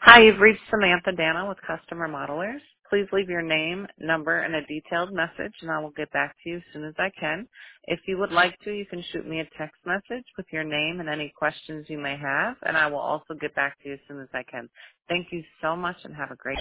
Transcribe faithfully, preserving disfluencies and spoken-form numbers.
Hi, you've reached Samantha Dana with Customer Modelers. Please leave your name, number, and a detailed message, and I will get back to you as soon as I can. If you would like to, you can shoot me a text message with your name and any questions you may have, and I will also get back to you as soon as I can. Thank you so much, and have a great